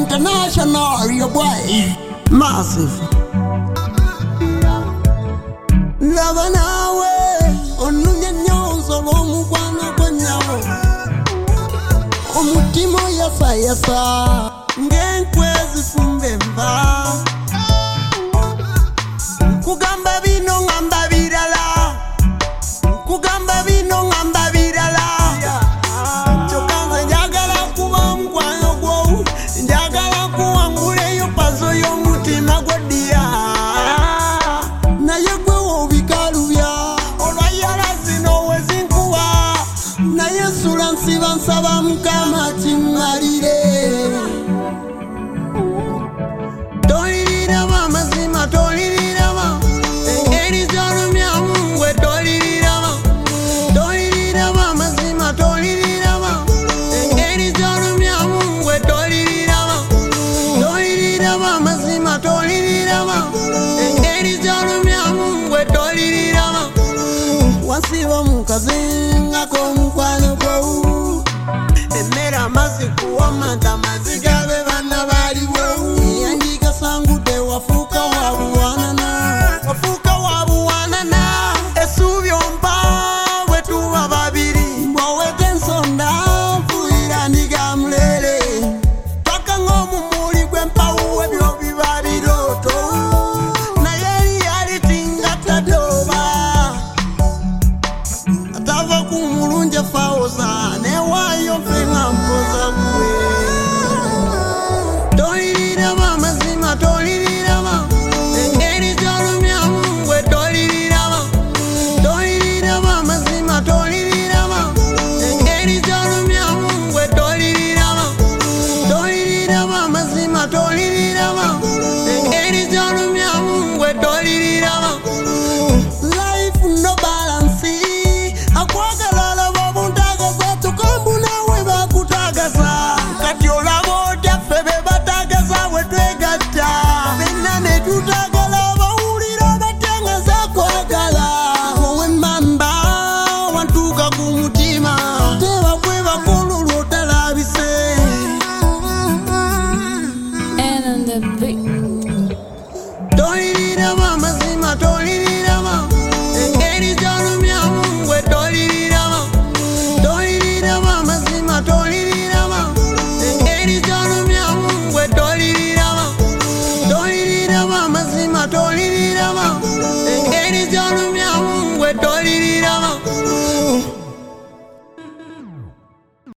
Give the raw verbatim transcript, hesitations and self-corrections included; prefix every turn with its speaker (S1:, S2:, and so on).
S1: international, your boy. Massive. Lava nawe, onunya nyonzo lomu kwana kwenyawo. Omutimo yasa yasa, ngenkwezi fumbemba. Kugamba bino ngamba birala, kugamba bino ngamba birala. Chokanza njagala kuba mkwano gwo, njagala kuwangula yo pazo y'omutima gwodia. Naye gwe wobikalubya, olwayala zino wezinkuwa. Naye nsula nsiba nsaba Mukama kimmalire. Tolirira amazima, tolirira ma. Engeri z'olumyamu gwe tolirira ma. Tolirira amazima, tolirira ma. Engeri z'olumyamu gwe tolirira ma. Tolirira amazima, tolirira ma. Engeri z'olumyamu gwe tolirira ma. Wasiba mukazinga k'omukwano gwo. Emmere amazzi kuwa amata maziga.